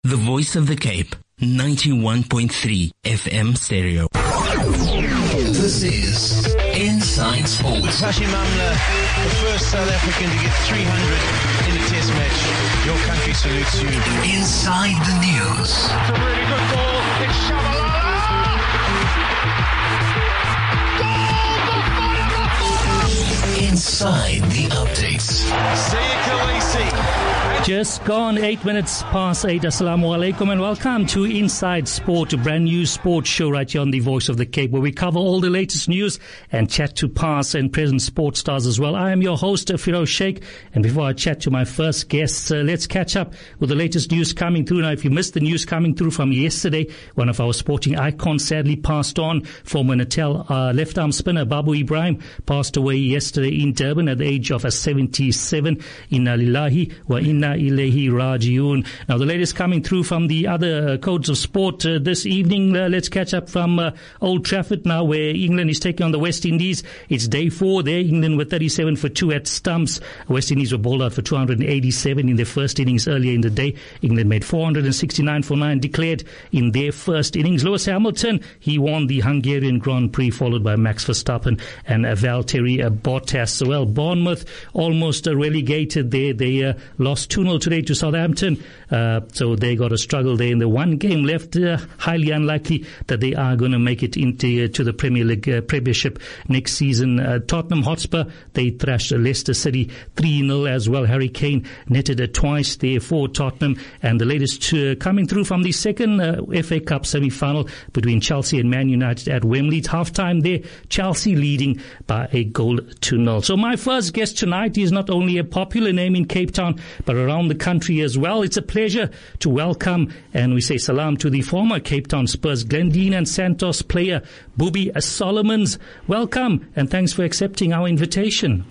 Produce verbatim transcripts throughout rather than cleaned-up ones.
The Voice of the Cape, ninety-one point three F M stereo. This is Inside Sports. Hashim Amla, the first South African to get three hundred in a test match. Your country salutes you. Inside the news. It's a really good ball. It's Shabalala. Inside the updates. See you, Khaleesi. Just gone eight minutes past eight. Assalamu alaikum and welcome to Inside Sport, a brand new sports show right here on the Voice of the Cape, where we cover all the latest news and chat to past and present sports stars as well. I am your host, Firoz Sheikh, and before I chat to my first guests, uh, let's catch up with the latest news coming through. Now, if you missed the news coming through from yesterday, one of our sporting icons sadly passed on. Former Natal uh, left-arm spinner Babu Ibrahim passed away yesterday in Durban at the age of uh, seventy-seven. Inna lillahi wa inna ilayhi rajiun. Now, the latest coming through from the other uh, codes of sport uh, this evening. Uh, let's catch up from uh, Old Trafford now, where England is taking on the West Indies. It's day four there. England were thirty-seven for two at stumps. West Indies were bowled out for two hundred eighty-seven in their first innings earlier in the day. England made four hundred sixty-nine for nine declared in their first innings. Lewis Hamilton, he won the Hungarian Grand Prix, followed by Max Verstappen and uh, Valtteri uh, Bottas. Well, Bournemouth almost uh, relegated there. They uh, lost two nil today to Southampton. Uh, so they got a struggle there in the one game left. Uh, highly unlikely that they are going to make it into uh, to the Premier League uh, Premiership next season. Uh, Tottenham Hotspur, they thrashed uh, Leicester City three nil as well. Harry Kane netted uh, twice there for Tottenham. And the latest uh, coming through from the second uh, F A Cup semi-final between Chelsea and Man United at Wembley. It's half-time there. Chelsea leading by a goal to nil. So my first guest tonight is not only a popular name in Cape Town, but around the country as well. It's a pleasure to welcome, and we say salam to the former Cape Town Spurs, Glendine and Santos player, Boobie Solomons. Welcome, and thanks for accepting our invitation.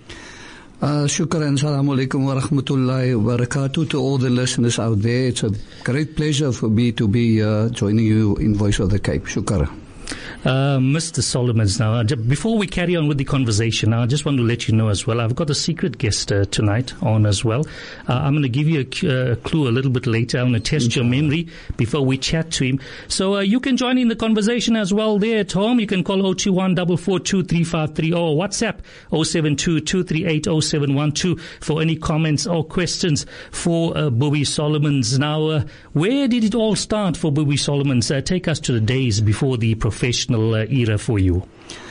Uh, shukran, assalamu alaikum wa rahmatullahi wa barakatuh to all the listeners out there. It's a great pleasure for me to be uh, joining you in Voice of the Cape. Shukran. Uh, Mister Solomons, now, uh, before we carry on with the conversation, I just want to let you know as well, I've got a secret guest uh, tonight on as well. Uh, I'm going to give you a, a clue a little bit later. I'm going to test mm-hmm. your memory before we chat to him. So uh, you can join in the conversation as well there at home. You can call zero two one four four two three five three or WhatsApp zero seven two two three eight zero seven one two for any comments or questions for uh, Boobie Solomons. Now, uh, where did it all start for Boobie Solomons? Uh, take us to the days before the professional Uh, era for you.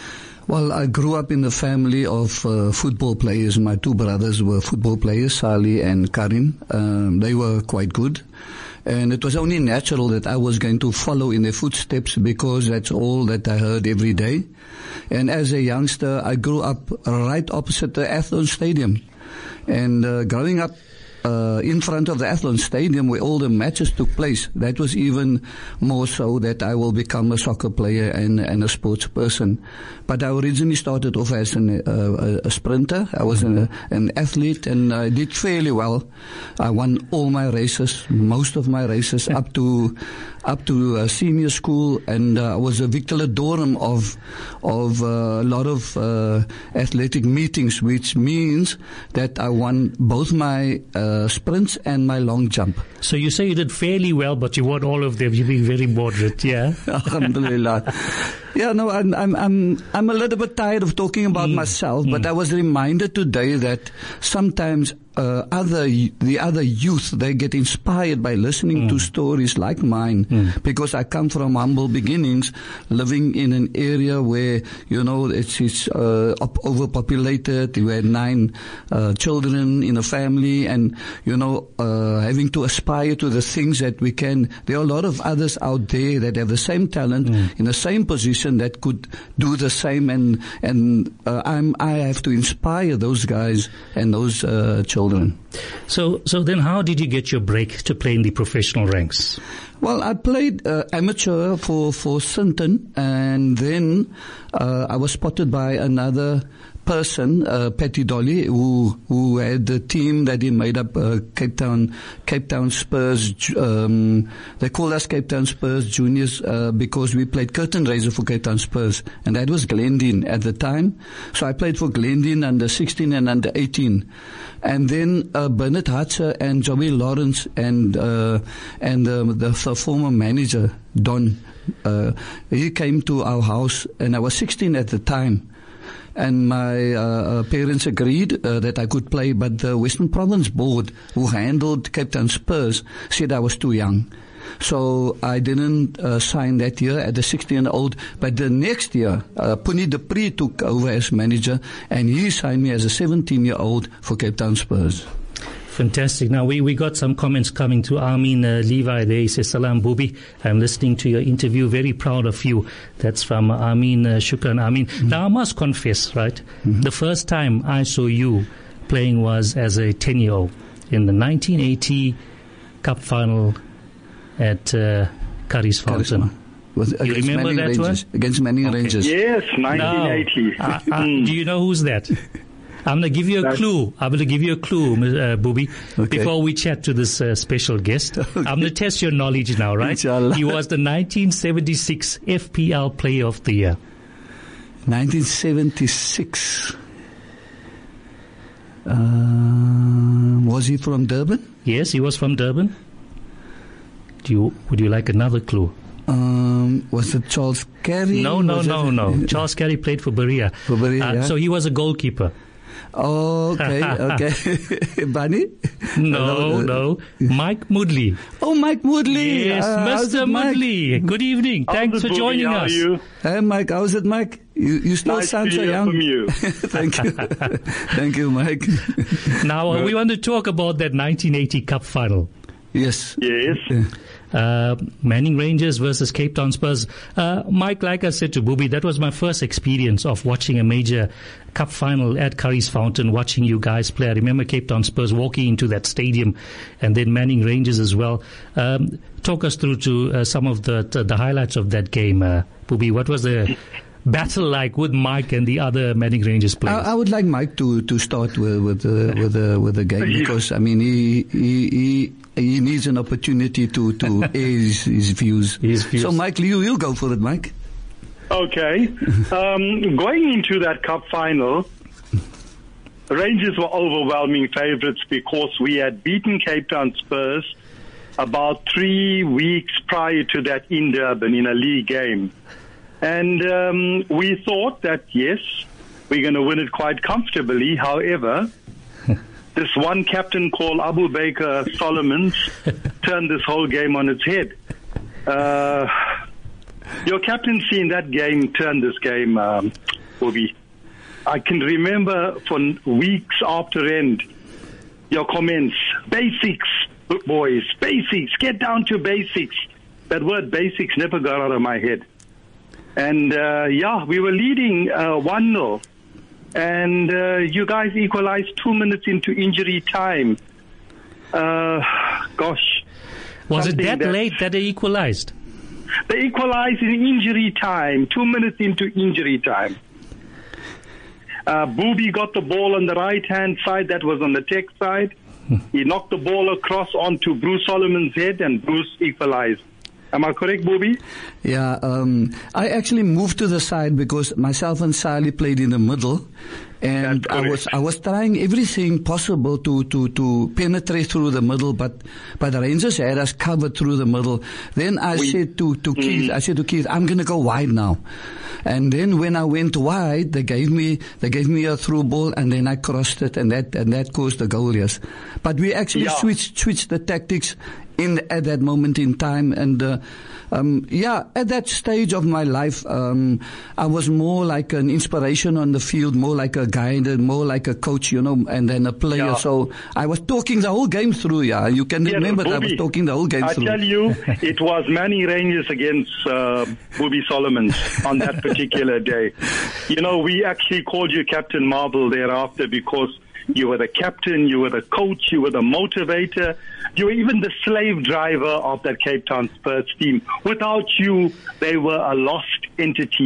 Well, I grew up in a family of uh, football players. My two brothers were football players, Sali and Karim. Um, they were quite good. And it was only natural that I was going to follow in their footsteps because that's all that I heard every day. And as a youngster, I grew up right opposite the Athlone Stadium. And uh, growing up Uh, in front of the Athlone Stadium where all the matches took place, that was even more so that I will become a soccer player and, and a sports person. But I originally started off as an, uh, a sprinter. I was an, an athlete and I did fairly well. I won all my races, most of my races up to up to uh, senior school, and uh, I was a victoriadorum of of uh, a lot of uh, athletic meetings, which means that I won both my uh, sprints and my long jump. So you say you did fairly well, but you won all of them. You've been very moderate, yeah? Alhamdulillah. Yeah, no, I'm, I'm, I'm, I'm a little bit tired of talking about mm. myself, but mm. I was reminded today that sometimes uh, other, the other youth, they get inspired by listening mm. to stories like mine, mm. because I come from humble beginnings, living in an area where, you know, it's, it's, uh, overpopulated. We had nine, uh, children in a family and, you know, uh, having to aspire to the things that we can. There are a lot of others out there that have the same talent, mm. in the same position, that could do the same, and and uh, I'm I have to inspire those guys and those uh, children. So so then, how did you get your break to play in the professional ranks? Well, I played uh, amateur for for Sinton, and then uh, I was spotted by another person, uh, Patty Dolly, who who had the team that he made up, uh, Cape Town, Cape Town Spurs. Um, they called us Cape Town Spurs Juniors uh, because we played curtain raiser for Cape Town Spurs, and that was Glendin at the time. So I played for Glendin under sixteen and under eighteen, and then uh, Bernard Hatcher and Joey Lawrence and uh, and uh, the, the former manager Don, uh, he came to our house, and I was sixteen at the time. And my uh, parents agreed uh, that I could play, but the Western Province Board, who handled Cape Town Spurs, said I was too young. So I didn't uh, sign that year at the sixteen-year-old. But the next year, uh, Puni Dupree took over as manager, and he signed me as a seventeen-year-old for Cape Town Spurs. Fantastic. Now, we, we got some comments coming to Armin uh, Levi there. He says, Salam Bubi, I'm listening to your interview. Very proud of you. That's from Armin uh, Shukran. Armin. Mm-hmm. Now, I must confess, right? Mm-hmm. The first time I saw you playing was as a ten-year-old in the nineteen eighty Cup final at uh, Curry's Fountain. Was you remember Manning that Rangers, one? Against Manning Okay. Rangers. Yes, nineteen eighty. Now, uh, uh, do you know who's that? I'm going to give you a That's clue. I'm going to give you a clue, uh, Bubi, okay. before we chat to this uh, special guest. Okay. I'm going to test your knowledge now, right? Inshallah. He was the nineteen seventy-six F P L Player of the Year. nineteen seventy-six. Uh, was he from Durban? Yes, he was from Durban. Do you, would you like another clue? Um, was it Charles Carey? No, no, was no, it? no. Charles Carey played for Berea. For Berea, uh, yeah. So he was a goalkeeper. Oh, okay, okay. Bunny? No, no. Mike Moodley. Oh, Mike Moodley. Yes, uh, Mister Moodley. Good evening. How's Thanks for Bubi? joining How us. Are you? Hey, Mike. How's it, Mike? You, you still nice sound to so hear young. From you. Thank you. Thank you, Mike. Now, uh, we want to talk about that nineteen eighty Cup final. Yes. Yes. Yeah. Uh, Manning Rangers versus Cape Town Spurs. Uh, Mike, like I said to Bubi, that was my first experience of watching a major cup final at Curry's Fountain, watching you guys play. I remember Cape Town Spurs walking into that stadium, and then Manning Rangers as well. Um, talk us through to uh, some of the, the the highlights of that game, uh, Bubi. What was the battle like with Mike and the other Manning Rangers players? I, I would like Mike to, to start with with the with the with the game, because I mean he he he, he needs an opportunity to to air his, his views. His views. So Mike, you you go for it, Mike. Okay. Um, going into that cup final, Rangers were overwhelming favourites because we had beaten Cape Town Spurs about three weeks prior to that in Durban in a league game. And um, we thought that, yes, we're going to win it quite comfortably. However, this one captain called Abu Baker Solomons turned this whole game on its head. Uh, your captaincy in that game turned this game, um, Bubi. I can remember for weeks after end, your comments, basics, boys, basics, get down to basics. That word basics never got out of my head. And, uh, yeah, we were leading uh, one nil. And uh, you guys equalized two minutes into injury time. Uh, gosh. Was it that, that late that they equalized? They equalized in injury time, two minutes into injury time. Uh, Bubi got the ball on the right-hand side. That was on the Tech side. He knocked the ball across onto Bruce Solomon's head, and Bruce equalized. Am I correct, Bubi? Yeah, um, I actually moved to the side because myself and Sally played in the middle, and I was I was trying everything possible to, to, to penetrate through the middle, but but the Rangers had us covered through the middle. Then I we, said to to mm. Keith, I said to Keith, I'm gonna go wide now. And then when I went wide, they gave me they gave me a through ball, and then I crossed it, and that and that caused the goal. Yes, but we actually yeah. switched switched the tactics in at that moment in time, and uh, um, yeah, at that stage of my life, um, I was more like an inspiration on the field, more like a guide, and more like a coach, you know, and then a player. Yeah. So I was talking the whole game through. Yeah, you can yes, remember Bubi, that I was talking the whole game I through. I tell you, it was Manning Rangers against uh, Bubi Solomons on that particular day. You know, we actually called you Captain Marvel thereafter because you were the captain, you were the coach, you were the motivator, you were even the slave driver of that Cape Town Spurs team. Without you, they were a lost entity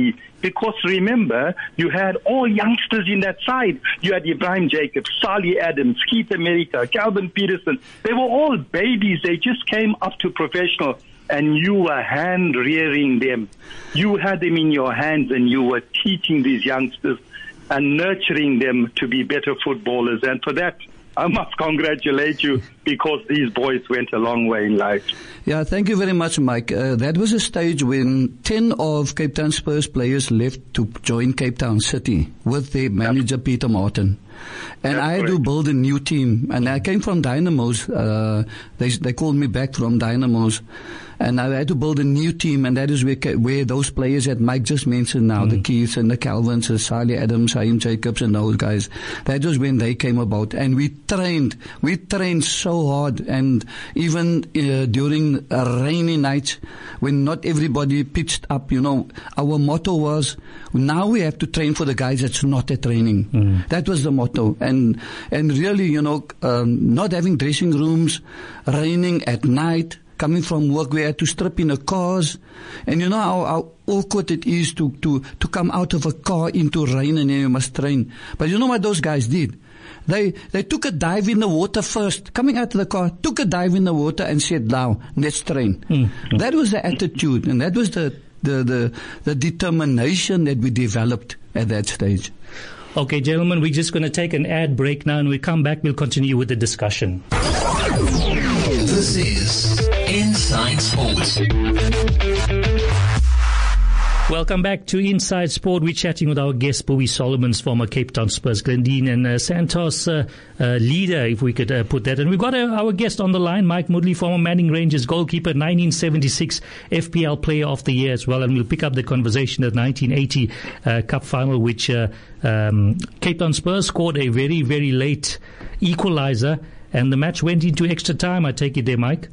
Because remember, you had all youngsters in that side. You had Ibrahim Jacobs, Sali Adams, Keith America, Calvin Peterson. They were all babies. They just came up to professional, and you were hand-rearing them. You had them in your hands, and you were teaching these youngsters and nurturing them to be better footballers. And for that, I must congratulate you, because these boys went a long way in life. Yeah, thank you very much, Mike. Uh, that was a stage when ten of Cape Town Spurs players left to join Cape Town City with their manager, Peter Martin. And That's I had correct. to build a new team. And I came from Dynamos. Uh, they, they called me back from Dynamos. And I had to build a new team, and that is where, where those players that Mike just mentioned now, mm. the Keiths and the Calvins, and Sali Adams, Haim Jacobs, and those guys, that was when they came about. And we trained, we trained so hard, and even uh, during a rainy night, when not everybody pitched up, you know, our motto was, now we have to train for the guys that's not at training. Mm. That was the motto. And, and really, you know, um, not having dressing rooms, raining at night, coming from work, we had to strip in the cars. And you know how, how awkward it is to, to, to come out of a car into rain, and then you must train. But you know what those guys did? They, they took a dive in the water first. Coming out of the car, took a dive in the water and said, now, let's train. Mm-hmm. That was the attitude, and that was the, the, the, the determination that we developed at that stage. Okay, gentlemen, we're just going to take an ad break now, and we come back, we'll continue with the discussion. This is Inside Sports. Welcome back to Inside Sport. We're chatting with our guest, Bowie Solomons, former Cape Town Spurs, Glendine and uh, Santos uh, uh, leader, if we could uh, put that. And we've got uh, our guest on the line, Mike Moodley, former Manning Rangers goalkeeper, nineteen seventy-six F P L Player of the Year as well. And we'll pick up the conversation at nineteen eighty uh, Cup Final, which uh, um, Cape Town Spurs scored a very, very late equalizer. And the match went into extra time, I take it there, Mike?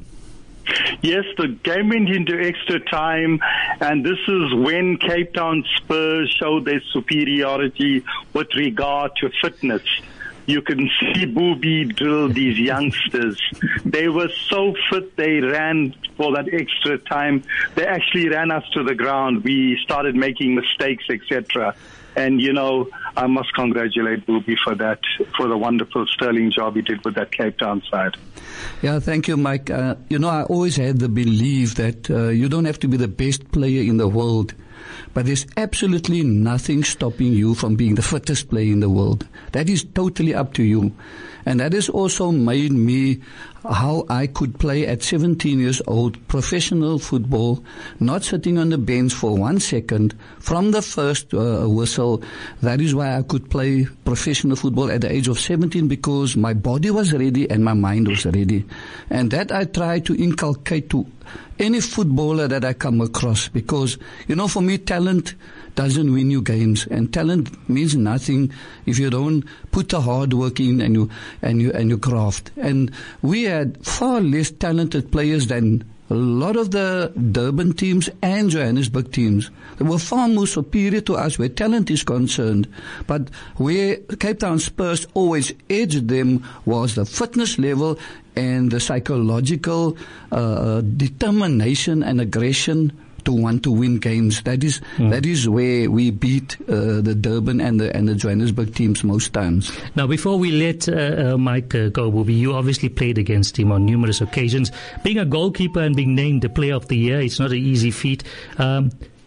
Yes, the game went into extra time, and this is when Cape Town Spurs showed their superiority with regard to fitness. You can see Booby drill these youngsters. They were so fit, they ran for that extra time. They actually ran us to the ground. We started making mistakes, et cetera. And, you know, I must congratulate Booby for that, for the wonderful sterling job he did with that Cape Town side. Yeah, thank you, Mike. Uh, you know, I always had the belief that uh, you don't have to be the best player in the world, but there's absolutely nothing stopping you from being the fittest player in the world. That is totally up to you. And that has also made me how I could play at seventeen years old, professional football, not sitting on the bench for one second from the first uh, whistle. That is why I could play professional football at the age of seventeen, because my body was ready and my mind was ready. And that I try to inculcate to any footballer that I come across, because, you know, for me, talent doesn't win you games, and talent means nothing if you don't put the hard work in and you and you and you craft. And we had far less talented players than a lot of the Durban teams and Johannesburg teams. They were far more superior to us where talent is concerned. But where Cape Town Spurs always edged them was the fitness level and the psychological uh, determination and aggression to want to win games. That is mm. that is where we beat uh, the Durban and the and the Johannesburg teams most times. Now, before we let uh, uh, Mike uh, go, Bobby, you obviously played against him on numerous occasions. Being a goalkeeper and being named the Player of the Year, it's not an easy feat. Um,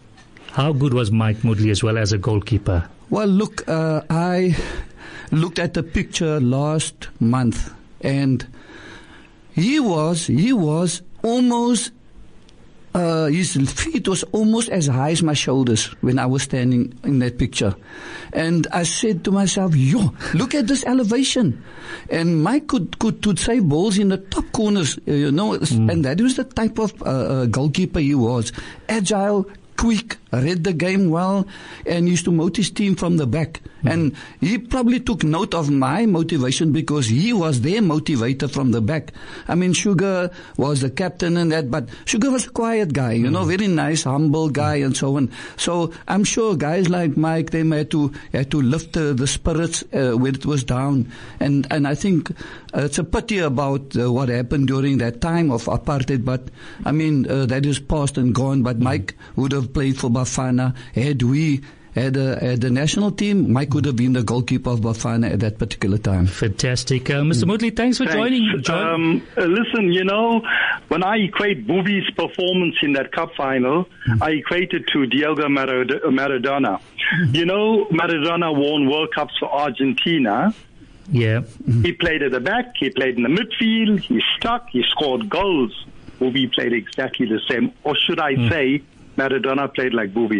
how good was Mike Moodley as well as a goalkeeper? Well, look, uh, I looked at the picture last month, and he was he was almost. Uh, his feet was almost as high as my shoulders when I was standing in that picture. And I said to myself, yo, look at this elevation. And Mike could, could, could save balls in the top corners, uh, you know, mm. and that was the type of uh, uh, goalkeeper he was. Agile, quick, read the game well, and used to motivate his team from the back. Mm. And he probably took note of my motivation because he was their motivator from the back. I mean, Sugar was the captain and that, but Sugar was a quiet guy, you mm. know, very nice, humble guy and so on. So I'm sure guys like Mike, they had to, had to lift the, the spirits uh, when it was down. And, and I think uh, it's a pity about uh, what happened during that time of apartheid, but I mean, uh, that is past and gone, but Mike would have have played for Bafana. Had we had a, had a national team, Mike could have been the goalkeeper of Bafana at that particular time. Fantastic. Uh, Mister Moodley, thanks for Thanks. joining. Join- Um, uh, listen, you know, when I equate Boobie's performance in that cup final, mm. I equate it to Diego Marad- Maradona. Mm. You know, Maradona won World Cups for Argentina. Yeah. He played at the back, he played in the midfield, he stuck, he scored goals. Boobie played exactly the same. Or should I mm. say, Maradona played like Boobie.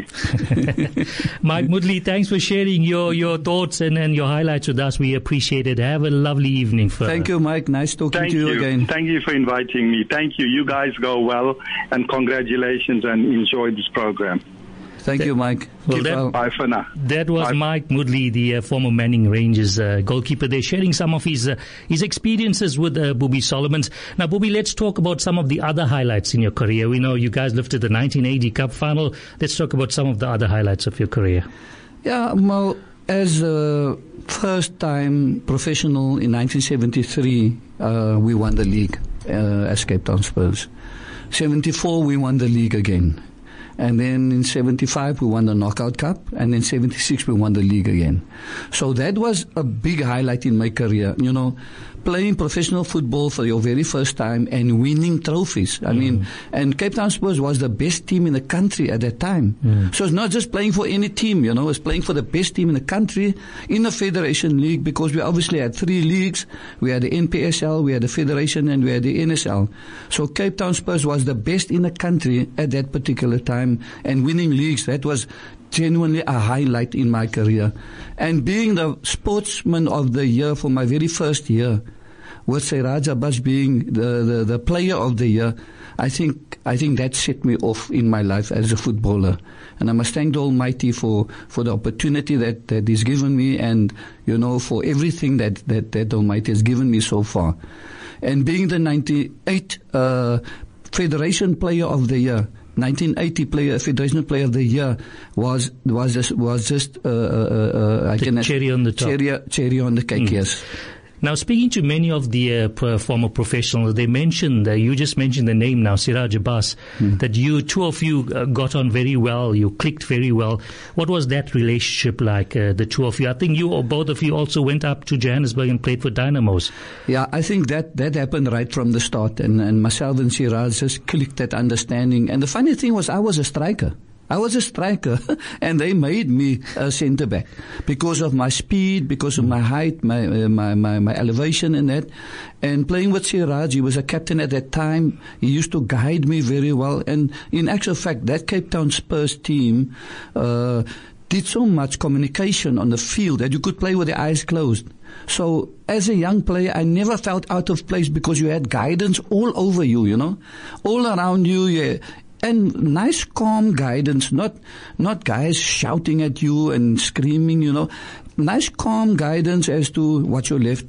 Mike Moodley, thanks for sharing your, your thoughts and, and your highlights with us. We appreciate it. Have a lovely evening. For Thank you, Mike. Nice talking Thank to you, you again. Thank you for inviting me. Thank you. You guys go well, and congratulations, and enjoy this program. Thank you, Mike. Well, Keep that, well. Bye for now. That was Bye. Mike Moodley, the uh, former Manning Rangers uh, goalkeeper there, sharing some of his uh, his experiences with uh, Boobie Solomons. Now, Boobie, let's talk about some of the other highlights in your career. We know you guys lifted the nineteen eighty Cup final. Let's talk about some of the other highlights of your career. Yeah, well, as a first-time professional in nineteen seventy-three, uh, we won the league uh, as Cape Town Spurs. seventy-four, we won the league again. And then in seventy-five, we won the Knockout Cup. And in seventy-six, we won the league again. So that was a big highlight in my career. You know, playing professional football for your very first time and winning trophies. I mm. mean, and Cape Town Spurs was the best team in the country at that time. Mm. So it's not just playing for any team, you know, it's playing for the best team in the country in the Federation League, because we obviously had three leagues. We had the N P S L, we had the Federation, and we had the N S L. So Cape Town Spurs was the best in the country at that particular time. And winning leagues, that was genuinely a highlight in my career. And being the sportsman of the year for my very first year, with Siraj Abbas being the, the, the player of the year, I think I think that set me off in my life as a footballer. And I must thank the Almighty for, for the opportunity that, that He's given me, and, you know, for everything that, that, that the Almighty has given me so far. And being the ninety-eight uh, Federation Player of the Year, nineteen eighty player, Federation Player of the Year was was just, was just uh, uh, uh, I the can cherry on the top. Cherry, cherry on the cake, mm. yes. Now, speaking to many of the uh, pro- former professionals, they mentioned, uh, you just mentioned the name now, Siraj Abbas, mm. that you, two of you uh, got on very well, you clicked very well. What was that relationship like, uh, the two of you? I think you or both of you also went up to Johannesburg and played for Dynamos. Yeah, I think that, that happened right from the start, and, and myself and Siraj just clicked that understanding. And the funny thing was, I was a striker. I was a striker, and they made me a centre back because of my speed, because of my height, my uh, my, my my elevation, and that. And playing with Siraj, he was a captain at that time. He used to guide me very well. And in actual fact, that Cape Town Spurs team uh, did so much communication on the field that you could play with the eyes closed. So as a young player, I never felt out of place because you had guidance all over you, you know, all around you. Yeah. And nice, calm guidance, not not guys shouting at you and screaming, you know. Nice, calm guidance as to what's your left,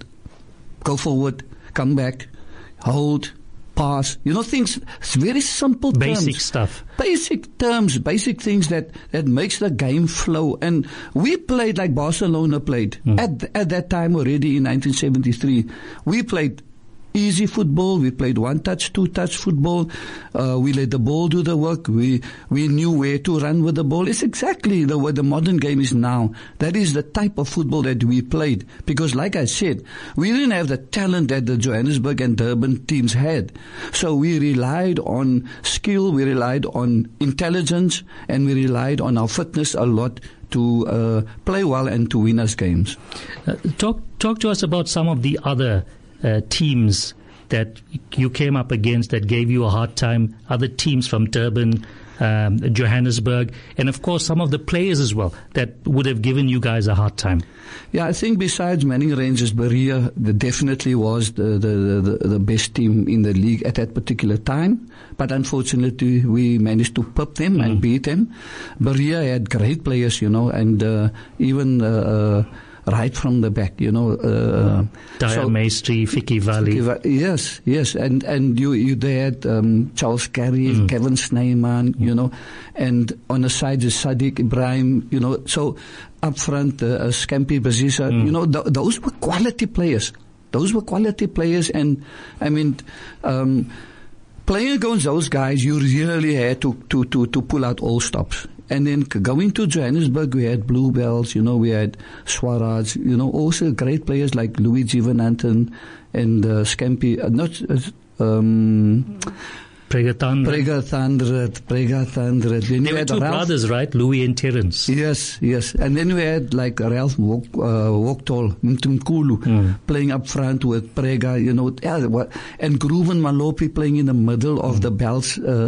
go forward, come back, hold, pass. You know, things, it's very simple terms. Basic stuff. Basic terms, basic things that, that makes the game flow. And we played like Barcelona played. Mm. At, at that time already in nineteen seventy-three, we played easy football. We played one-touch, two-touch football. Uh, we let the ball do the work. We we knew where to run with the ball. It's exactly the way the modern game is now. That is the type of football that we played. Because like I said, we didn't have the talent that the Johannesburg and Durban teams had. So we relied on skill, we relied on intelligence, and we relied on our fitness a lot to uh, play well and to win us games. Uh, talk talk to us about some of the other Uh, teams that you came up against that gave you a hard time, other teams from Durban, um, Johannesburg, and of course some of the players as well that would have given you guys a hard time. Yeah, I think besides Manning Rangers, Berea definitely was the, the, the, the best team in the league at that particular time. But unfortunately, we managed to pip them mm. and beat them. Berea had great players, you know, and uh, even uh, uh, right from the back, you know. Uh, Daya so, Maestri, Fiki Valley. Yes, yes. And, and you, you they had um, Charles Carey, mm. Kevin Snyman, mm. you know, and on the side is Sadiq Ibrahim, you know. So up front, uh, uh, Scampi Bazisa, mm. you know, th- those were quality players. Those were quality players. And, I mean, um, playing against those guys, you really had to, to, to, to pull out all stops. And then going to Johannesburg, we had Bluebells, you know, we had Swaraj, you know, also great players like Louis Jivananthan and uh, Scampi, uh, not, uh, um, Pregatandra. Pregatandra, Pregatandra. Then They we were had two Ralph, brothers, right? Louis and Terence. Yes, yes. And then we had like Ralph Wok, uh, Woktol, Mtumkulu, mm. playing up front with Prega, you know, yeah, what, and Grooven Malopi playing in the middle of mm. the Bells, uh,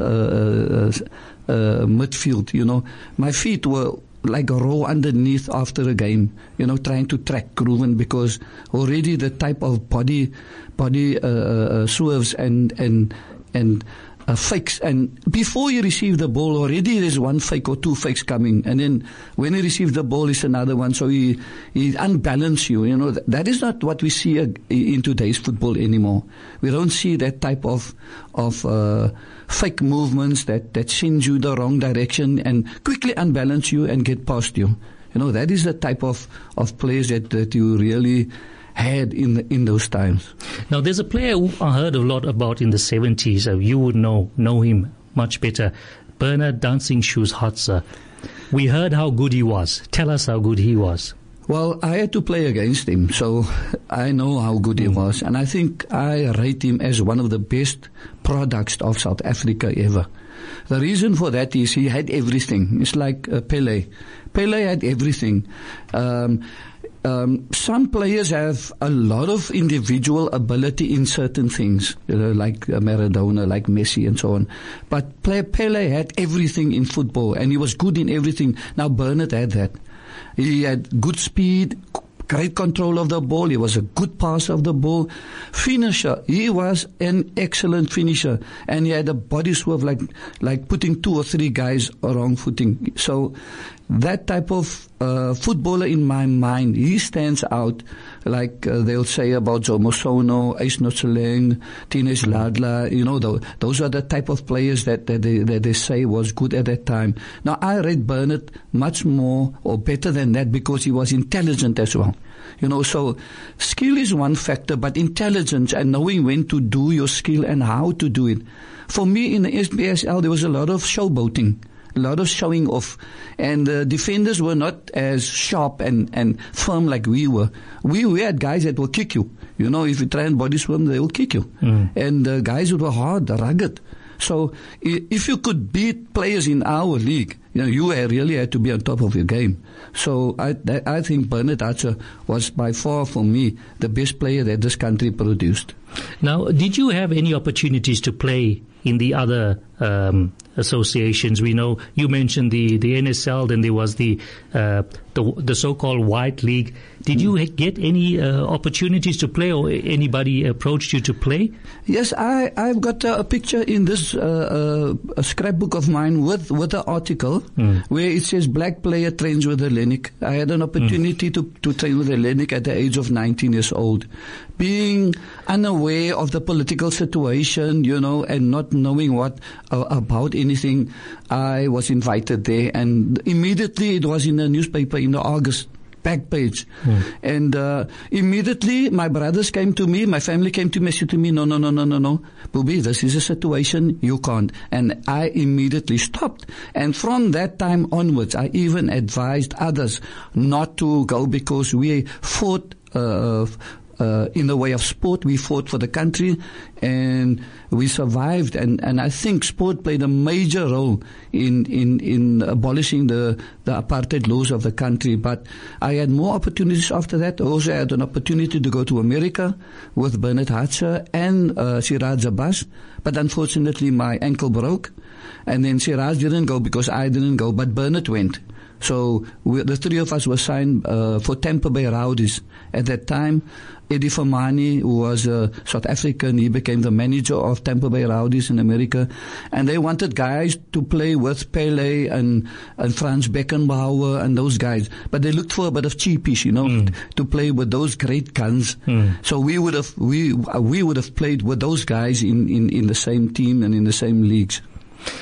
uh, uh, midfield, you know. My feet were like a row underneath after a game, you know, trying to track Grooven because already the type of body, body, uh, uh, swerves and, and, and, Uh, fakes, and before you receive the ball already there's one fake or two fakes coming, and then when you receive the ball is another one, so he he unbalance you, you know. Th- that is not what we see uh, in today's football anymore. We don't see that type of of uh, fake movements that that send you the wrong direction and quickly unbalance you and get past you. You know, that is the type of of players that that you really had in the, in those times. Now, there's a player who I heard a lot about in the seventies. Uh, you would know know him much better. Bernard Dancing Shoes Hotzer. We heard how good he was. Tell us how good he was. Well, I had to play against him, so I know how good he was. And I think I rate him as one of the best products of South Africa ever. The reason for that is he had everything. It's like uh, Pele. Pele had everything. Um, Um, some players have a lot of individual ability in certain things, you know, like uh, Maradona, like Messi and so on. But Pele had everything in football and he was good in everything. Now Bernard had that. He had good speed, great control of the ball. He was a good passer of the ball. Finisher. He was an excellent finisher. And he had a body swerve like, like putting two or three guys wrong footing. So that type of uh, footballer in my mind, he stands out like uh, they'll say about Jomo Sono, Ace Notseleng, Tines Ladla, you know, the, those are the type of players that, that, they, that they say was good at that time. Now, I rate Bernard much more or better than that because he was intelligent as well. You know, so skill is one factor, but intelligence and knowing when to do your skill and how to do it. For me, in the S B S L, there was a lot of showboating. A lot of showing off, and the defenders were not as sharp and, and firm like we were. We, we had guys that will kick you. You know, if you try and body swim, they will kick you. Mm. And uh, guys who were hard, rugged. So if you could beat players in our league, you know, you really had to be on top of your game. So I, I think Bernard Archer was by far, for me, the best player that this country produced. Now, did you have any opportunities to play in the other um, associations? We know you mentioned the, the N S L, then there was the uh, the, the so-called White League. Did you get any uh, opportunities to play, or anybody approached you to play? Yes, I, I've got a picture in this uh, uh, a scrapbook of mine with, with an article mm. where it says black player trains with Hellenic. I had an opportunity mm. to, to train with Hellenic at the age of nineteen years old. Being unaware of the political situation, you know, and not knowing what uh, about anything, I was invited there, and immediately it was in the newspaper in the August back page. Hmm. And uh, immediately my brothers came to me, my family came to me, said to me, no, no, no, no, no, no, Booby, this is a situation you can't. And I immediately stopped. And from that time onwards, I even advised others not to go because we fought uh, Uh, in the way of sport. We fought for the country and we survived, and, and I think sport played a major role in, in, in abolishing the, the apartheid laws of the country. But I had more opportunities after that. I also had an opportunity to go to America with Bernard Hatcher and uh, Siraj Abbas, but unfortunately my ankle broke, and then Siraj didn't go because I didn't go, but Bernard went. So we, the three of us were signed uh, for Tampa Bay Rowdies. At that time, Eddie Famani, who was a South African, he became the manager of Tampa Bay Rowdies in America. And they wanted guys to play with Pele and, and Franz Beckenbauer and those guys. But they looked for a bit of cheapies, you know, mm. to play with those great guns. Mm. So we would have, we, we would have played with those guys in, in, in the same team and in the same leagues.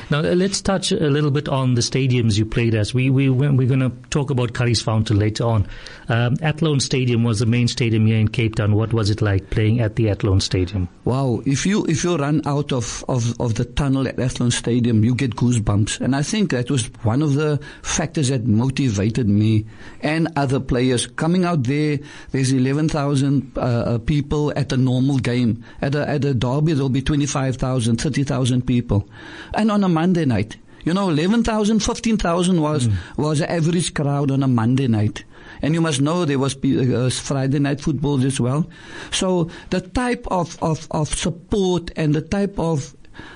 Now, uh, let's touch a little bit on the stadiums you played at. We, we, we're going to talk about Curry's Fountain later on. Um, Athlone Stadium was the main stadium here in Cape Town. What was it like playing at the Athlone Stadium? Wow. If you if you run out of, of, of the tunnel at Athlone Stadium, you get goosebumps. And I think that was one of the factors that motivated me and other players. Coming out there, there's eleven thousand uh, people at a normal game. At a, at a derby, there'll be twenty-five thousand, thirty thousand people. And on a Monday night, you know, eleven thousand, fifteen thousand was, mm. was the average crowd on a Monday night. And you must know there was uh, Friday night football as well. So the type of, of, of support and the type of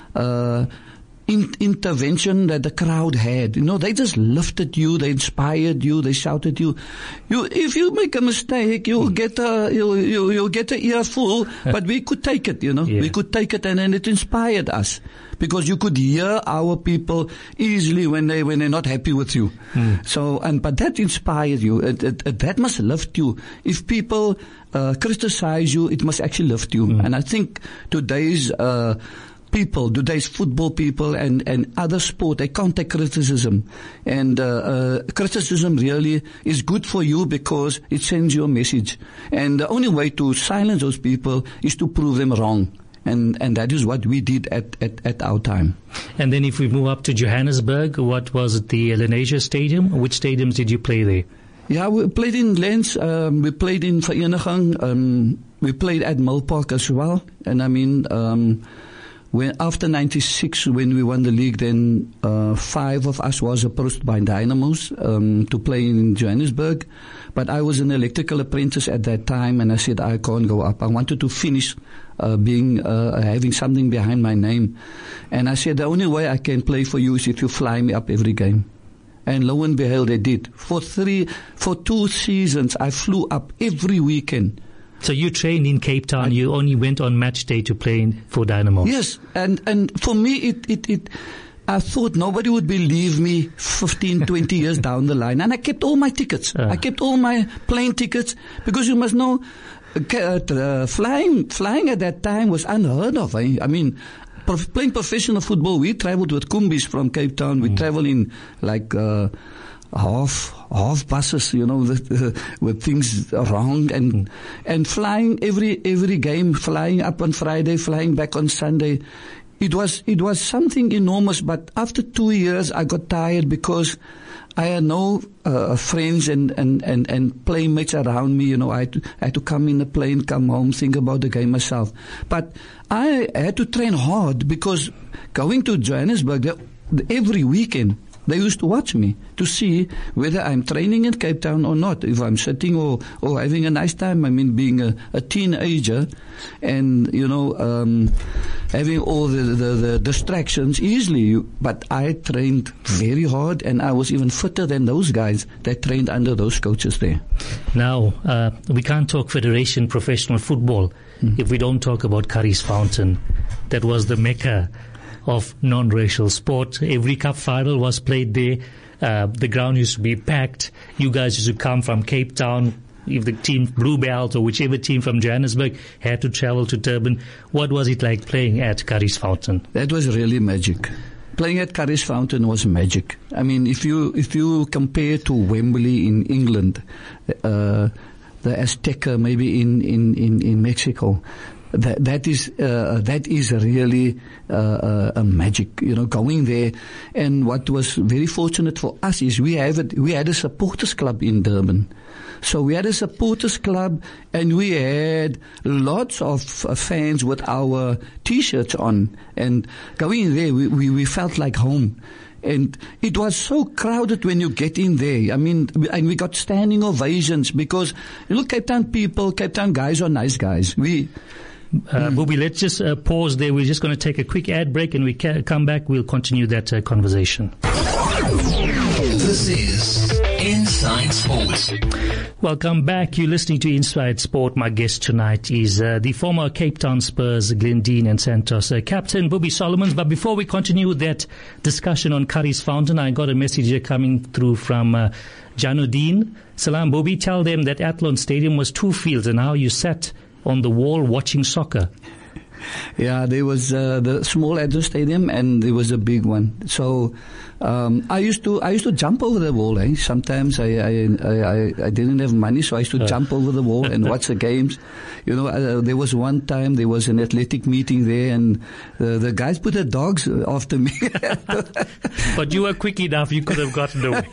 uh, in, intervention that the crowd had, you know, they just lifted you, they inspired you, they shouted you. You, if you make a mistake, you'll get a you'll, you'll, you'll get an earful. But we could take it, you know, yeah. we could take it, and then it inspired us. Because you could hear our people easily when they when they're not happy with you. Mm. So and but that inspired you. It, it, it, that must lift you. If people uh, criticize you, it must actually lift you. Mm. And I think today's uh, people, today's football people, and and other sport, they can't take criticism. And uh, uh, criticism really is good for you because it sends you a message. And the only way to silence those people is to prove them wrong. And and that is what we did at, at, at our time. And then if we move up to Johannesburg, what was it, the Lenasia Stadium? Which stadiums did you play there? Yeah, we played in Lens, um, we played in Vereniging, um, we played at Milpark as well. And I mean, um, when after ninety-six, when we won the league, then uh, five of us was approached by Dynamos um, to play in Johannesburg. But I was an electrical apprentice at that time, and I said I can't go up. I wanted to finish uh, being uh, having something behind my name, and I said the only way I can play for you is if you fly me up every game. And lo and behold, they did. For three, for two seasons, I flew up every weekend. So you trained in Cape Town. I, you only went on match day to play in, for Dynamo. Yes, and and for me, it it it. I thought nobody would believe me fifteen, twenty years down the line. And I kept all my tickets. Uh. I kept all my plane tickets because you must know, uh, flying, flying at that time was unheard of. Eh? I mean, prof- playing professional football, we traveled with Kumbis from Cape Town. We mm. traveled in like, uh, half, half buses, you know, with, uh, with things wrong and, mm. and flying every, every game, flying up on Friday, flying back on Sunday. It was, it was something enormous, but after two years I got tired because I had no uh, friends and, and, and, and playmates around me. You know, I had, to, I had to come in the plane, come home, think about the game myself. But I had to train hard because going to Johannesburg every weekend, they used to watch me to see whether I'm training in Cape Town or not, if I'm sitting or, or having a nice time. I mean, being a, a teenager and, you know, um, having all the, the, the distractions easily. But I trained very hard, and I was even fitter than those guys that trained under those coaches there. Now, uh, we can't talk Federation Professional Football mm. if we don't talk about Curry's Fountain. That was the mecca of non-racial sport. Every cup final was played there. Uh, the ground used to be packed. You guys used to come from Cape Town. If the team Blue Belt or whichever team from Johannesburg had to travel to Durban, what was it like playing at Curry's Fountain? That was really magic. Playing at Curry's Fountain was magic. I mean, if you if you compare to Wembley in England, uh, the Azteca maybe in, in, in, in Mexico, That that is uh, that is really uh, a magic, you know, going there. And what was very fortunate for us is we have it, we had a supporters club in Durban. So we had a supporters club, and we had lots of uh, fans with our T-shirts on. And going there, we, we, we felt like home. And it was so crowded when you get in there. I mean, and we got standing ovations because, you know, Cape Town people, Cape Town guys are nice guys. We... Uh, mm. Bobby, let's just uh, pause there. We're just going to take a quick ad break, and we ca- come back. We'll continue that uh, conversation. This is Inside Sports. Welcome back. You're listening to Inside Sport. My guest tonight is uh, the former Cape Town Spurs, Glendine and Santos uh, captain, Bobby Solomons. But before we continue with that discussion on Curry's Fountain, I got a message here coming through from uh, Janudeen. Salam, Bobby. Tell them that Athlone Stadium was two fields, and how you sat on the wall watching soccer. Yeah, there was uh, the small Adler Stadium and there was a big one. So um, I used to I used to jump over the wall. Eh? Sometimes I I, I I didn't have money, so I used to uh. jump over the wall and watch the games. You know, uh, there was one time there was an athletic meeting there, and uh, the guys put the dogs after me. But you were quick enough; you could have gotten away.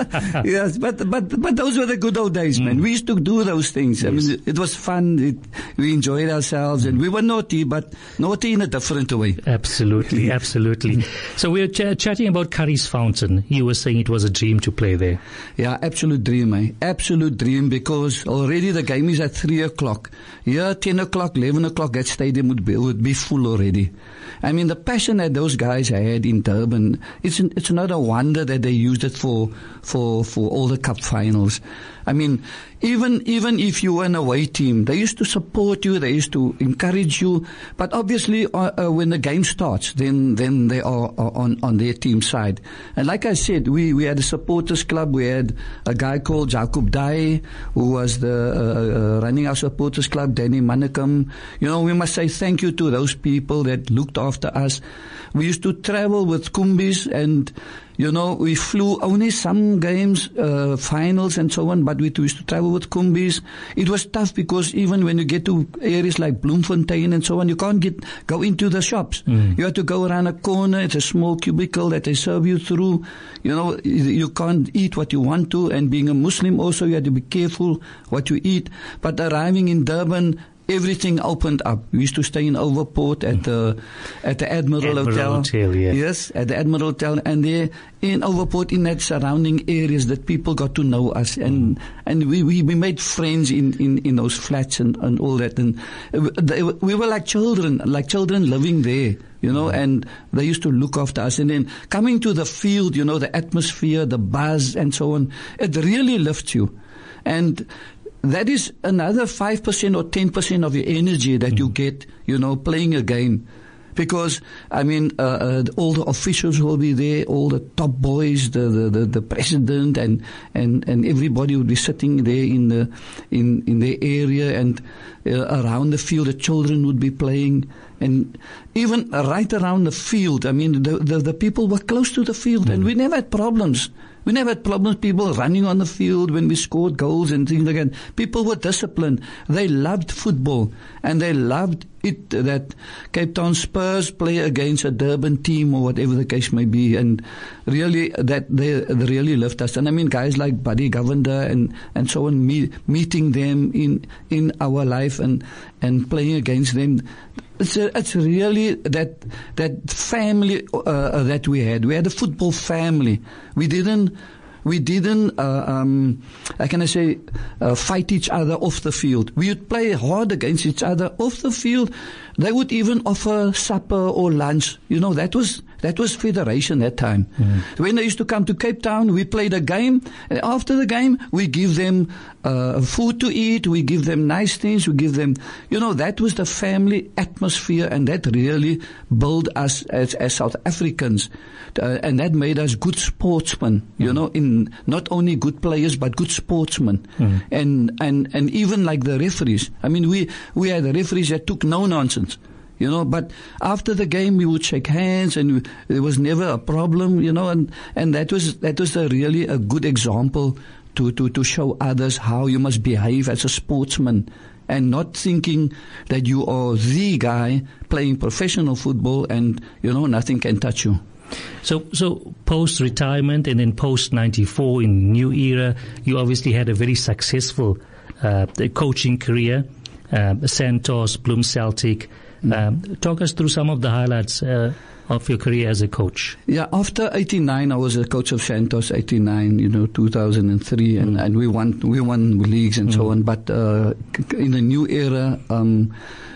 Yes, but but but those were the good old days, mm. man. We used to do those things. Yes. I mean, it was fun. It, we enjoyed ourselves, and we were naughty, but naughty in a different way. Absolutely, absolutely. So we were ch- chatting about Curry's Fountain. You were saying it was a dream to play there. Yeah, absolute dream, eh? Absolute dream, because already the game is at three o'clock. Here, ten o'clock, eleven o'clock, that stadium would be, would be full already. I mean, the passion that those guys had in Durban, it's it's not a wonder that they used it for for for all the cup finals. I mean, even even if you were an away team, they used to support you, they used to encourage you. But obviously, uh, uh, when the game starts, then then they are, are on on their team side. And like I said, we we had a supporters club. We had a guy called Jacob Dai, who was the uh, uh, running our supporters club. Danny Mannekom. You know, we must say thank you to those people that looked after us. We used to travel with Kumbis, and you know, we flew only some games, uh, finals and so on, but we used to travel with Kumbis. It was tough because even when you get to areas like Bloemfontein and so on, you can't get, go into the shops. Mm. You have to go around a corner. It's a small cubicle that they serve you through. You know, you can't eat what you want to, and being a Muslim also, you have to be careful what you eat. But arriving in Durban, everything opened up. We used to stay in Overport at the at the Admiral, Admiral Hotel. Hotel yeah. Yes, at the Admiral Hotel, and there in Overport, in that surrounding areas, that people got to know us, and mm. and we, we, we made friends in, in, in those flats and, and all that, and they, we were like children, like children living there. You know, and they used to look after us. And then coming to the field, you know, the atmosphere, the buzz, and so on, it really lifts you. And that is another five percent or ten percent of your energy that mm. you get, you know, playing a game. Because, I mean, uh, uh, all the officials will be there, all the top boys, the, the, the, the president, and, and, and everybody would be sitting there in the, in, in their area, and uh, around the field, the children would be playing. And even right around the field, I mean, the, the, the people were close to the field, mm. and we never had problems. We never had problems, people running on the field when we scored goals and things like that. People were disciplined. They loved football, and they loved it that Cape Town Spurs play against a Durban team or whatever the case may be. And really, that they, they really loved us. And I mean, guys like Buddy Govender and, and so on, me, meeting them in, in our life and, and playing against them. It's a, it's really that that family uh, that we had. We had a football family. We didn't we didn't uh, um, how can I say uh, fight each other off the field. We would play hard against each other off the field. They would even offer supper or lunch. You know, that was that was federation that time. Mm. When they used to come to Cape Town, we played a game. And after the game, we give them uh, food to eat. We give them nice things. We give them, you know, that was the family atmosphere, and that really built us as, as South Africans. Uh, and that made us good sportsmen, you mm. know, in not only good players, but good sportsmen. Mm. And, and, and even like the referees. I mean, we, we had the referees that took no nonsense. You know, but after the game we would shake hands, and we, there was never a problem, you know, and, and that was, that was a really a good example to, to, to show others how you must behave as a sportsman, and not thinking that you are the guy playing professional football and, you know, nothing can touch you. So, so post-retirement and then post-ninety-four in New Era, you obviously had a very successful uh, coaching career, uh, Santos, Bloem Celtic. Um, talk us through some of the highlights uh, of your career as a coach. Yeah, after eighty-nine, I was a coach of Santos. eighty-nine, you know, two thousand three, and, mm. and we won we won leagues and mm. so on. But uh, in the New Era, um,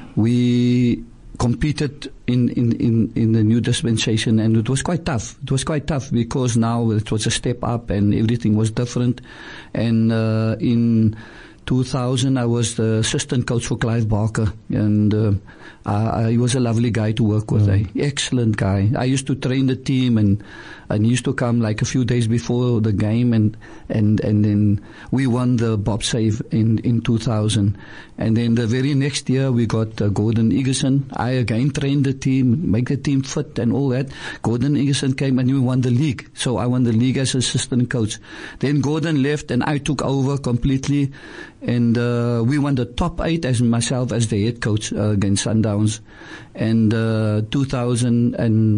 we competed in, in, in, in the new dispensation, and it was quite tough. It was quite tough because now it was a step up and everything was different. And uh, in two thousand, I was the assistant coach for Clive Barker, and uh, I, he was a lovely guy to work with. Mm. A excellent guy. I used to train the team, and and he used to come like a few days before the game, and and and then we won the Bob Save in in two thousand, and then the very next year we got uh, Gordon Egerson. I again trained the team, make the team fit, and all that. Gordon Egerson came and we won the league. So I won the league as assistant coach. Then Gordon left, and I took over completely. And uh, we won the top eight as myself as the head coach uh, against Sundowns. And uh, two thousand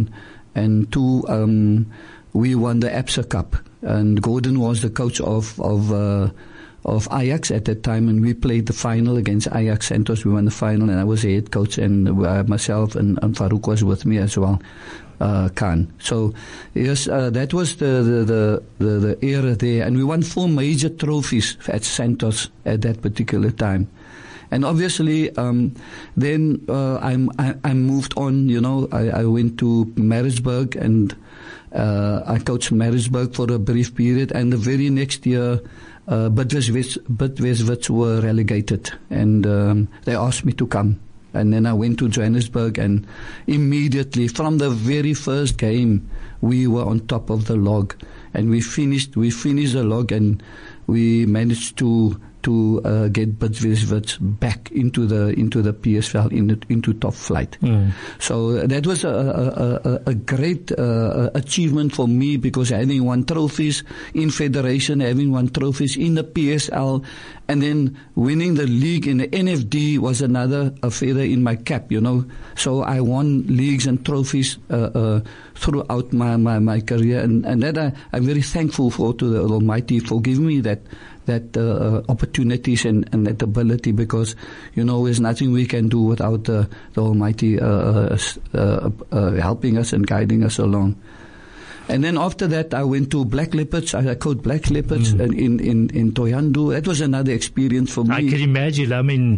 two, um, we won the Absa Cup. And Gordon was the coach of of uh, of Ajax at that time, and we played the final against Ajax Santos. We won the final, and I was the head coach, and uh, myself and, and Farouk was with me as well. Uh, Khan. So yes, uh, that was the the, the the the era there, and we won four major trophies at Santos at that particular time. And obviously, um, then uh, I'm, I I moved on. You know, I, I went to Maritzburg, and uh, I coached Maritzburg for a brief period, and the very next year, uh, Bidvest were relegated, and um, they asked me to come. And then I went to Johannesburg, and immediately from the very first game, we were on top of the log, and we finished. We finished the log, and we managed to to uh, get Bidvest back into the into the P S L, in the, into top flight. Mm. So that was a a, a, a great uh, achievement for me, because having won trophies in Federation, having won trophies in the P S L, and then winning the league in the N F D was another a feather in my cap, you know. So I won leagues and trophies uh, uh, throughout my, my, my career, and, and that I, I'm very thankful for to the Almighty for giving me that that uh, opportunities and, and that ability, because, you know, there's nothing we can do without uh, the Almighty uh, uh, uh, uh, helping us and guiding us along. And then after that, I went to Black Leopards. I coached Black Leopards mm. in, in, in Toyandu. That was another experience for me. I can imagine. I mean,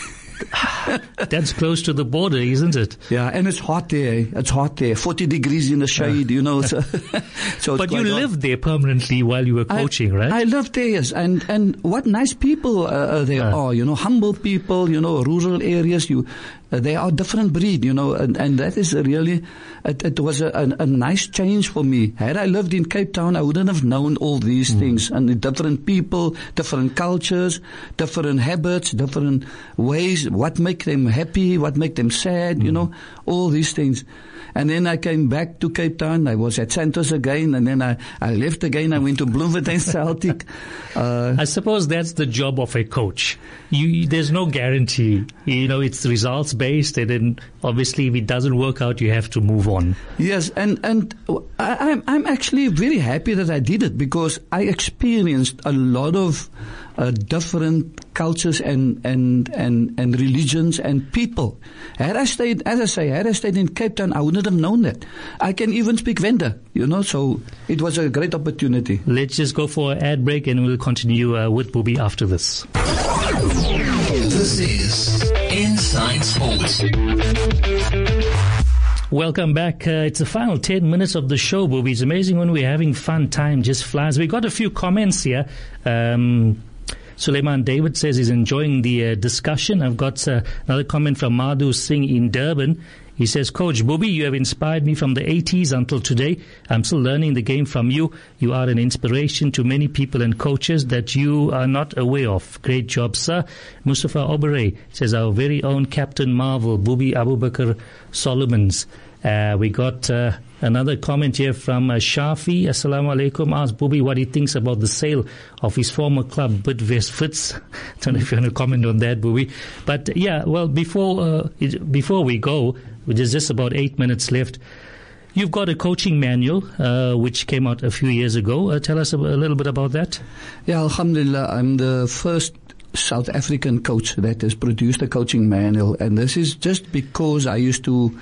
that's close to the border, isn't it? Yeah, and it's hot there. It's hot there. forty degrees in the shade, uh. you know. So, so but you lived hot. there permanently while you were coaching, I, right? I lived there, yes. And, and what nice people uh, they uh. are, you know, humble people, you know, rural areas. You, uh, they are different breed, you know, and, and that is really, it, it was a, a, a nice change for me. Had I lived in Cape Town, I wouldn't have known all these mm. things, and the different people, different cultures, different habits, different ways, what make them happy, what make them sad, mm. you know, all these things. And then I came back to Cape Town. I was at Santos again, and then I, I left again. I went to Bloemfontein Celtic. Uh, I suppose that's the job of a coach. You, there's no guarantee. You know, it's results based, and then obviously if it doesn't work out, you have to move on. Yes, and and I, I'm I'm actually very happy that I did it, because I experienced a lot of uh, different cultures and and and and religions and people. Had I stayed, as I say, had I stayed in Cape Town, I wouldn't have known that. I can even speak Venda, you know. So it was a great opportunity. Let's just go for an ad break, and we'll continue uh, with Bobby after this. This is Inside Sports. Welcome back. Uh, it's the final ten minutes of the show, Bobby. It's amazing when we're having fun. Time just flies. We got a few comments here. Um, Suleiman David says he's enjoying the uh, discussion. I've got uh, another comment from Madhu Singh in Durban. He says, Coach Bobby, you have inspired me from the eighties until today. I'm still learning the game from you. You are an inspiration to many people and coaches that you are not aware of. Great job, sir. Mustafa Obere says, our very own Captain Marvel, Bobby Abubakar Solomons. Uh, we got uh, another comment here from uh, Shafi. Assalamu alaikum. Ask Bobby what he thinks about the sale of his former club, Bidvest Wits. Don't know if you want to comment on that, Bobby. But yeah, well, before uh, it, before we go, there's just about eight minutes left. You've got a coaching manual, uh, which came out a few years ago. Uh, tell us a, a little bit about that. Yeah, alhamdulillah, I'm the first South African coach that has produced a coaching manual, and this is just because I used to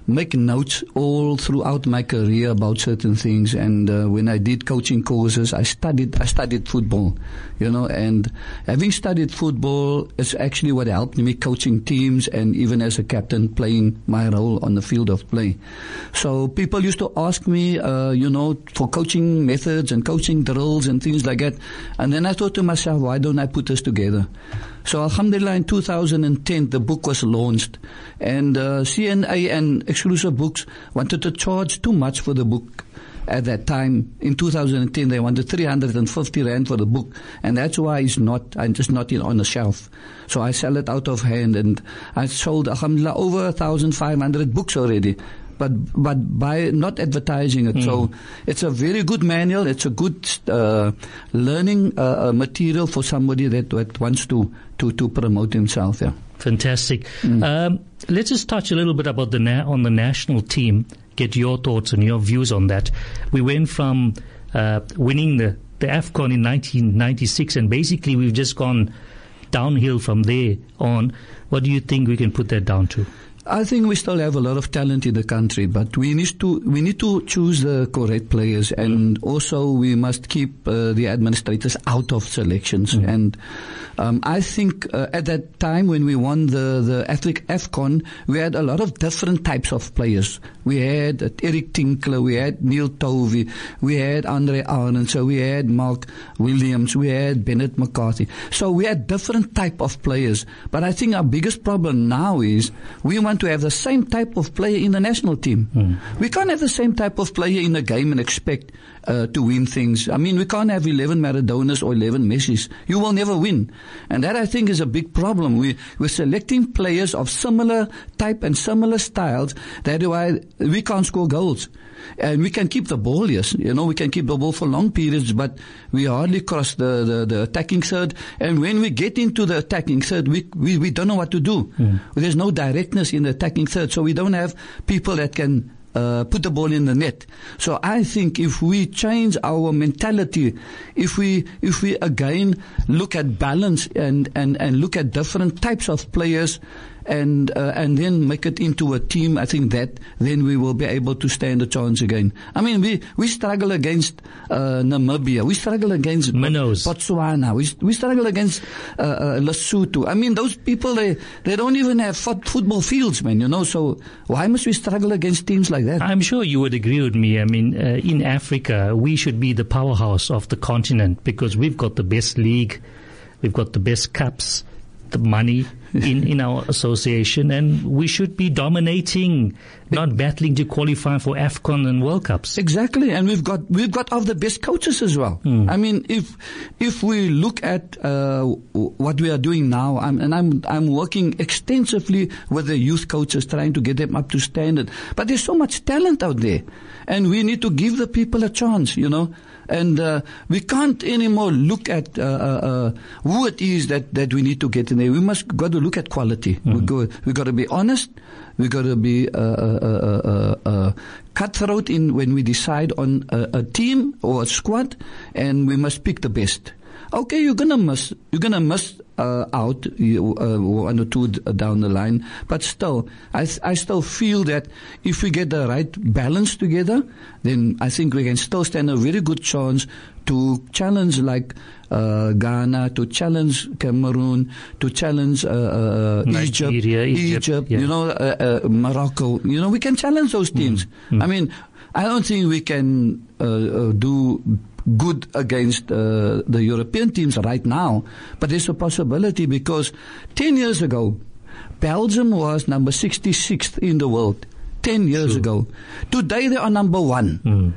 make notes all throughout my career about certain things. And uh, when I did coaching courses, I studied I studied football, you know. And having studied football is actually what helped me coaching teams, and even as a captain, playing my role on the field of play. So people used to ask me, uh, you know, for coaching methods and coaching drills and things like that. And then I thought to myself, why don't I put this together? So alhamdulillah, in two thousand ten, the book was launched, and uh, C N A and Exclusive Books wanted to charge too much for the book. At that time, in two thousand ten, they wanted three hundred fifty rand for the book, and that's why it's not, I'm just not in, on the shelf. So I sell it out of hand, and I sold, alhamdulillah, over one thousand five hundred books already. But but by not advertising it. Mm. So it's a very good manual. It's a good uh, learning uh, material for somebody that, that wants to, to, to promote himself. Yeah. Fantastic. Mm. Um, let's just touch a little bit about the na- on the national team. Get your thoughts and your views on that. We went from uh, winning the, the AFCON in nineteen ninety-six, and basically we've just gone downhill from there on. What do you think we can put that down to? I think we still have a lot of talent in the country, but we need to we need to choose the correct players, and mm. also we must keep uh, the administrators out of selections. Mm. And um, I think uh, at that time when we won the the AFCON, we had a lot of different types of players. We had uh, Eric Tinkler, we had Neil Tovey, we had Andre Arendse, we had Mark Williams, we had Bennett McCarthy. So we had different type of players. But I think our biggest problem now is we want to have the same type of player in the national team. Mm. We can't have the same type of player in a game and expect uh, to win things. I mean, we can't have eleven Maradonas or eleven Messis. You will never win. And that, I think, is a big problem. We, we're selecting players of similar type and similar styles. That's why we can't score goals. And we can keep the ball, yes. You know, we can keep the ball for long periods, but we hardly cross the, the, the attacking third. And when we get into the attacking third, we, we, we don't know what to do. Mm. There's no directness in the attacking third, so we don't have people that can uh, put the ball in the net. So I think if we change our mentality, if we, if we again look at balance and, and, and look at different types of players, and uh, and then make it into a team, I think that then we will be able to stand a chance again. I mean, we, we struggle against uh, Namibia. We struggle against Minnows. Botswana. We we struggle against uh, uh, Lesotho. I mean, those people, they, they don't even have football fields, man, you know. So why must we struggle against teams like that? I'm sure you would agree with me. I mean, uh, in Africa, we should be the powerhouse of the continent because we've got the best league. We've got the best cups, the money in, in our association, and we should be dominating, not battling to qualify for AFCON and World Cups. Exactly, and we've got we've got of the best coaches as well. Mm. I mean, if if we look at uh, what we are doing now, I'm, and I'm I'm working extensively with the youth coaches, trying to get them up to standard. But there's so much talent out there, and we need to give the people a chance, you know. And uh, we can't anymore look at uh, uh, who it is that, that we need to get in there. We must got to look at quality. Mm-hmm. We go, we got to be honest. We got to be uh, uh, uh, uh, cutthroat in when we decide on a, a team or a squad, and we must pick the best. Okay, you're gonna miss, you're gonna miss uh, out you, uh, one or two down the line, but still, I, I still feel that if we get the right balance together, then I think we can still stand a very good chance to challenge like uh, Ghana, to challenge Cameroon, to challenge uh, uh, Egypt, Egypt, Egypt yeah. you know, uh, uh, Morocco. You know, we can challenge those teams. Mm. I mean, I don't think we can uh, uh, do good against uh, the European teams right now, but there's a possibility because ten years ago, Belgium was number sixty-sixth in the world. ten years sure. ago. Today they are number one. Mm.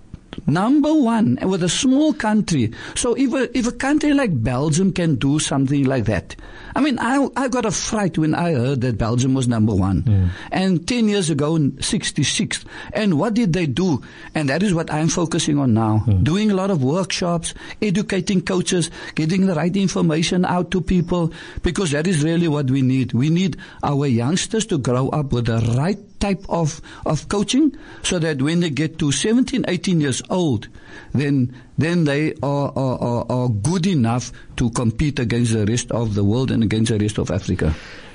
Number one with a small country. So if a, if a country like Belgium can do something like that, I mean, I I got a fright when I heard that Belgium was number one. Mm. And ten years ago, sixty-sixth. And what did they do? And that is what I'm focusing on now. Mm. Doing a lot of workshops, educating coaches, getting the right information out to people, because that is really what we need. We need our youngsters to grow up with the right type of, of coaching, so that when they get to seventeen, eighteen years old, then then they are, are, are, are good enough to compete against the rest of the world and against the rest of Africa.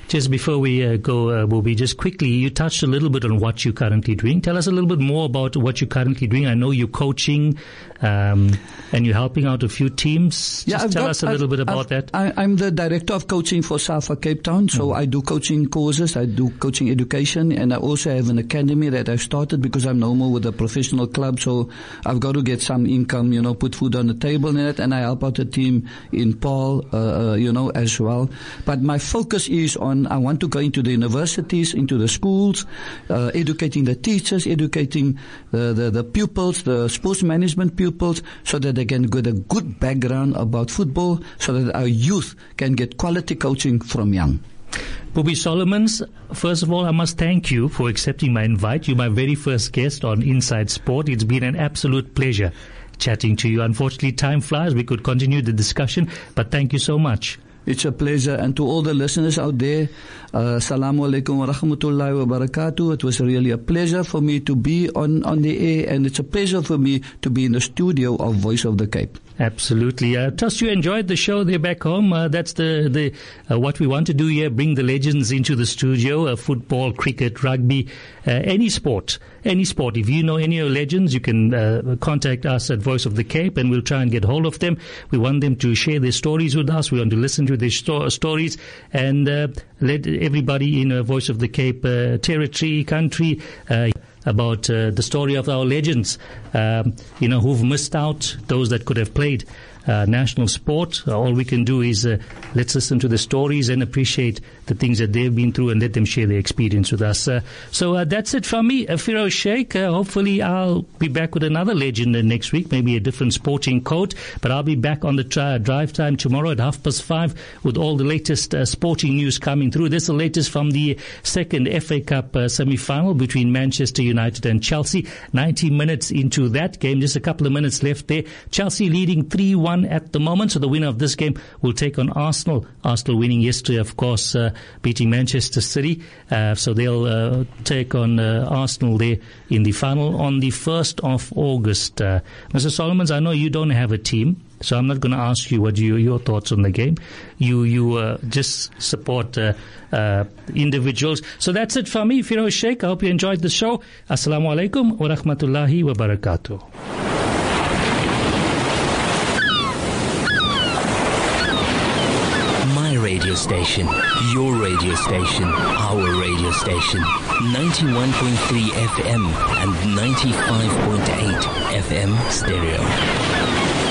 Just before we uh, go, uh, Bobby, just quickly, you touched a little bit on what you're currently doing. Tell us a little bit more about what you're currently doing. I know you're coaching um, and you're helping out a few teams. Yeah, just I've tell got, us a little I've, bit about I've, that. I, I'm the director of coaching for SAFA Cape Town, so mm. I do coaching courses, I do coaching education, and I also have an academy that I've started because I'm no more with a professional club, so I've got to get some income, you know, put food on the table in it, and I help out the team in Paul, uh, uh, you know, as well. But my focus is on, I want to go into the universities, into the schools, uh, educating the teachers, educating the, the, the pupils, the sports management pupils, so that they can get a good background about football, so that our youth can get quality coaching from young. Bobby Solomons, first of all, I must thank you for accepting my invite. You're my very first guest on Inside Sport. It's been an absolute pleasure chatting to you. Unfortunately, time flies. We could continue the discussion, but thank you so much. It's a pleasure. And to all the listeners out there, uh, Assalamu alaikum wa rahmatullahi wa barakatuh. It was really a pleasure for me to be on, on the air, and it's a pleasure for me to be in the studio of Voice of the Cape. Absolutely. Uh, trust you enjoyed the show there back home. Uh, that's the, the uh, what we want to do here, bring the legends into the studio, uh, football, cricket, rugby, uh, any sport. Any sport. If you know any of your legends, you can uh, contact us at Voice of the Cape, and we'll try and get hold of them. We want them to share their stories with us. We want to listen to their sto- stories and uh, let everybody in a Voice of the Cape uh, territory, country, uh, about uh, the story of our legends, um, you know, who've missed out, those that could have played uh, national sport. Uh, all we can do is uh, let's listen to the stories and appreciate the things that they've been through and let them share their experience with us. Uh, so uh, that's it from me, uh, Firoz Sheikh. Uh, hopefully I'll be back with another legend uh, next week, maybe a different sporting coat, but I'll be back on the tri- drive time tomorrow at half past five with all the latest uh, sporting news coming through. This is the latest from the second F A Cup uh, semi-final between Manchester United and Chelsea. ninety minutes into that game, just a couple of minutes left there. Chelsea leading three one at the moment, so the winner of this game will take on Arsenal. Arsenal winning yesterday, of course, uh, beating Manchester City. Uh, so they'll uh, take on uh, Arsenal there in the final on the first of August. Uh, Mister Solomons, I know you don't have a team, so I'm not going to ask you what you, your thoughts on the game. You you uh, just support uh, uh, individuals. So that's it for me, Firoz Sheikh. I hope you enjoyed the show. Assalamu alaikum wa rahmatullahi wa barakatuh. Radio station, your radio station, our radio station. ninety-one point three F M and ninety-five point eight F M stereo.